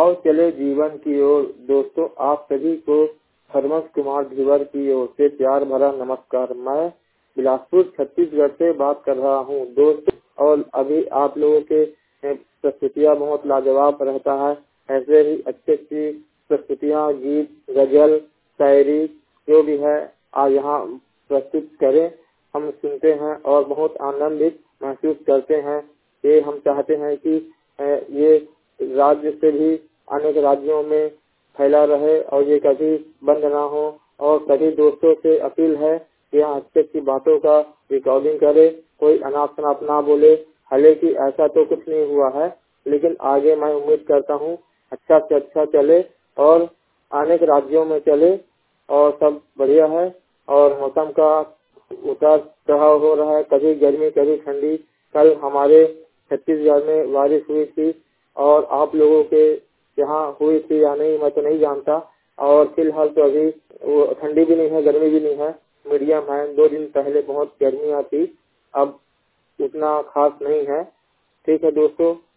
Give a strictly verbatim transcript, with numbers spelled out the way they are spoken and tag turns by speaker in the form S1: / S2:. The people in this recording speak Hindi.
S1: आओ चले जीवन की ओर। दोस्तों, आप सभी को हरमस कुमार धीवर की ओर से प्यार भरा नमस्कार। मैं बिलासपुर छत्तीसगढ़ से बात कर रहा हूँ दोस्तों। और अभी आप लोगों के प्रस्तुतियाँ बहुत लाजवाब रहता है। ऐसे ही अच्छी अच्छी प्रस्तुतियाँ, गीत, गजल, शायरी जो भी है आज यहाँ प्रस्तुत करें। हम सुनते हैं और बहुत आनंदित महसूस करते हैं। ये हम चाहते हैं कि ये राज्य से भी अनेक राज्यों में फैला रहे और ये कभी बंद ना हो। और सभी दोस्तों से अपील है कि यहाँ अच्छी अच्छी बातों का रिकॉर्डिंग करे, कोई अनाप शनाप ना बोले। हालांकि ऐसा तो कुछ नहीं हुआ है, लेकिन आगे मैं उम्मीद करता हूँ अच्छा से अच्छा चले और अनेक राज्यों में चले और सब बढ़िया है। और मौसम का उतार चढ़ाव हो रहा है, कभी गर्मी कभी ठंडी। कल हमारे छत्तीसगढ़ में बारिश हुई थी और आप लोगों के यहाँ हुई थी या नहीं मैं तो नहीं जानता। और फिलहाल तो अभी वो ठंडी भी नहीं है, गर्मी भी नहीं है, मीडियम है। दो दिन पहले बहुत गर्मी थी, अब उतना खास नहीं है। ठीक है दोस्तों,